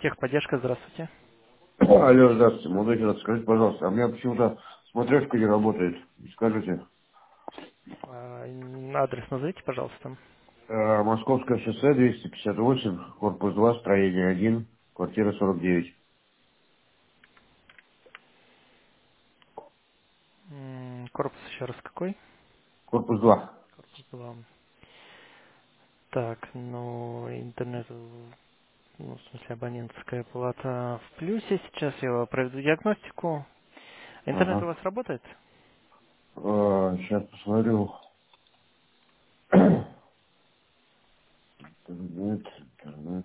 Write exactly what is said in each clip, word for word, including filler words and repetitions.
Техподдержка, здравствуйте. Алло, здравствуйте, молодой человек, скажите, пожалуйста, а у меня почему-то смотрешка не работает, скажите. А, м, Адрес назовите, пожалуйста. Э, Московское шоссе, двести пятьдесят восемь, корпус два, строение один, квартира сорок девять. М, Корпус еще раз какой? Корпус два. Корпус два. Так, ну, интернет, в- ну, в смысле, абонентская плата в плюсе. Сейчас я проведу диагностику. Интернет у Ага. вас работает? Э, сейчас посмотрю. Интернет, интернет.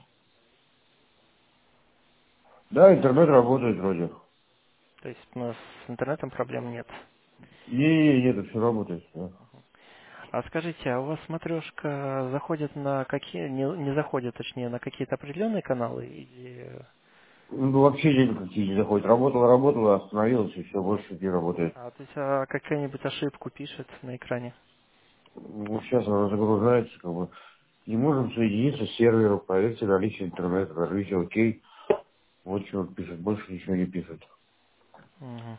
Да, интернет работает вроде. То есть у нас с интернетом проблем нет. Не, нет, все работает. Да. А скажите, а у вас смотрешка заходит на какие, не, не заходит, точнее, на какие-то определенные каналы или... Ну, вообще день какие не заходит. Работала, работала, остановилась, и все, больше не работает. А, то есть а какая-нибудь ошибку пишет на экране? Ну, сейчас она загружается, как бы. Не можем соединиться с сервером, проверьте наличие интернета, нажмите ОК. Вот что он пишет, больше ничего не пишет. Мгм.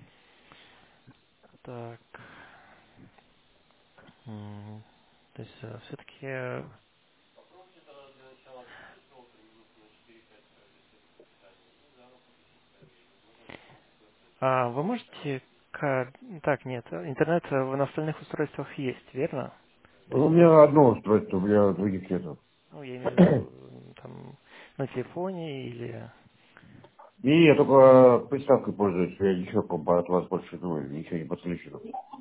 Так. М, То есть все-таки... А вы можете... ка- Так, нет, интернет в на остальных устройствах есть, верно? То Ну, у есть, меня одно устройство, у меня других нету. ну, я имею в виду, м, там, на телефоне или... И я только приставкой пользуюсь, я ничего как бы, от вас больше ну, ничего не подключено.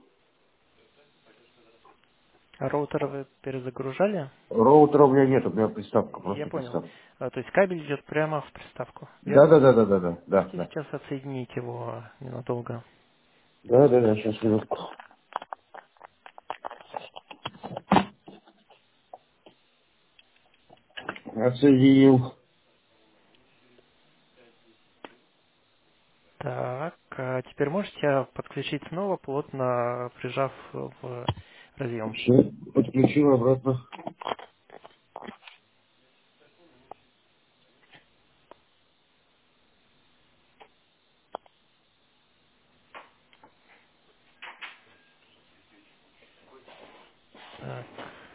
А роутер вы перезагружали? Роутера у меня нет, у меня приставка, Я просто понял. приставка. А, то есть кабель идет прямо в приставку, Да, верно? да, да, да, да, да, да, Можете да. сейчас отсоединить его ненадолго? Да, да, да, сейчас минутку. Отсоединил. Так, а теперь можете подключить снова, плотно прижав в разъем. Все, подключил обратно. Так,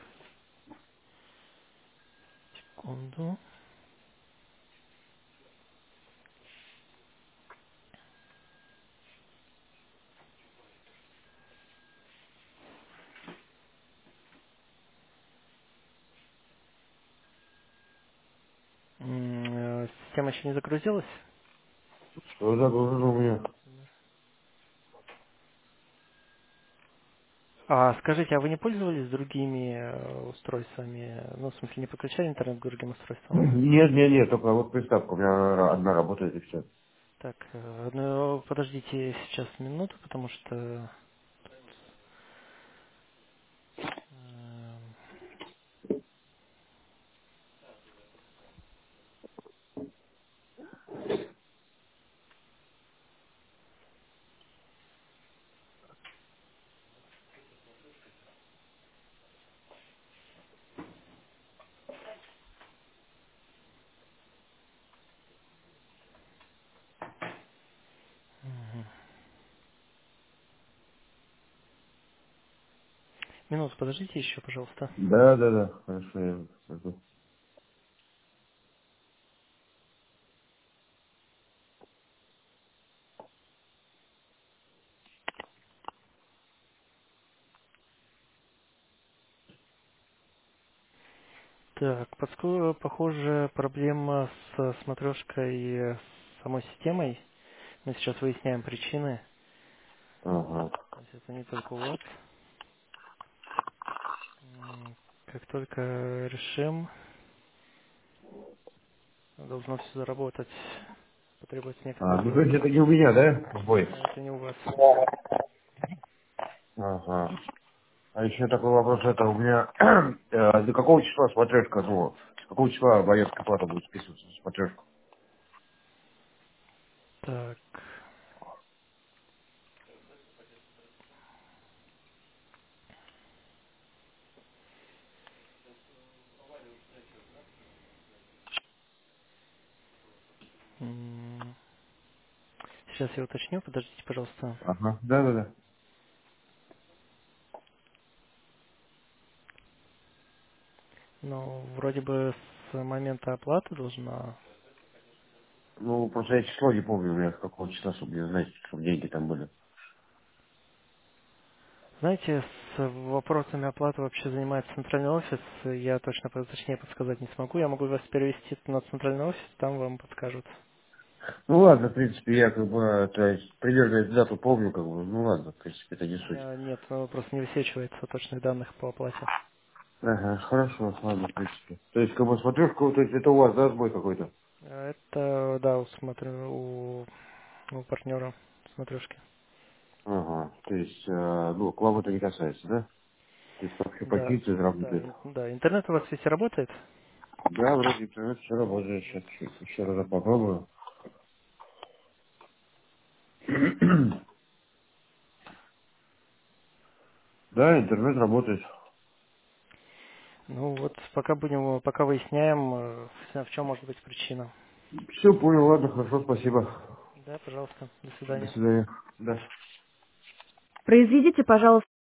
секунду. М, э, Система еще не загрузилась? Что загружено у меня? А скажите, а вы не пользовались другими э, устройствами? Ну, в смысле, не подключали интернет к другим устройствам? Нет, нет, нет, только вот приставка, у меня одна работает и все. Так, э, ну, подождите сейчас минуту, потому что... э, мгм. Минуту, подождите еще, пожалуйста. Да, да, да, хорошо, я скажу. Так, подску- похоже, проблема с смотрешкой и с самой системой. Мы сейчас выясняем причины. Ага. То есть это не только у вас. М, Как только решим, должно все заработать. Потребуется некоторое А, ну то есть время. это не у меня, да, сбой? А это не у вас. Ага. А еще такой вопрос, это у меня э, до какого числа смотрешка, ну, с какого числа абонентская плата будет списываться с смотрешку? Так, М, Сейчас я уточню, подождите, пожалуйста. Ага, да-да-да. Ну, вроде бы с момента оплаты должна... Ну, просто я число не помню, у меня с какого числа, чтобы не знать, чтобы деньги там были. Знаете, с вопросами оплаты вообще занимается центральный офис. Я точно по- точнее подсказать не смогу. Я могу вас перевести на центральный офис, там вам подскажут. Ну ладно, в принципе, я как бы, э, то есть, примерно эту дату помню, как бы, ну ладно, в принципе, это не У суть. меня нет, ну, просто не высвечивается точных данных по оплате. Ага, хорошо, ладно, в принципе. То есть, как бы, смотрю, то есть, это у вас, да, сбой какой-то? Это, да, у, смотрю, у, у партнера смотрюшки. Ага, то есть, э, ну, к вам это не касается, да? То есть, вообще по Да, позиции да, работает. ин- да, интернет у вас весь работает? Да, вроде интернет все работает, сейчас еще раз попробую. Да, интернет работает. Ну вот, пока будем, пока выясняем, э, в в чем может быть причина. Все, понял, ладно, хорошо, спасибо. Да, пожалуйста, до До свидания. свидания. Да. Произведите, пожалуйста,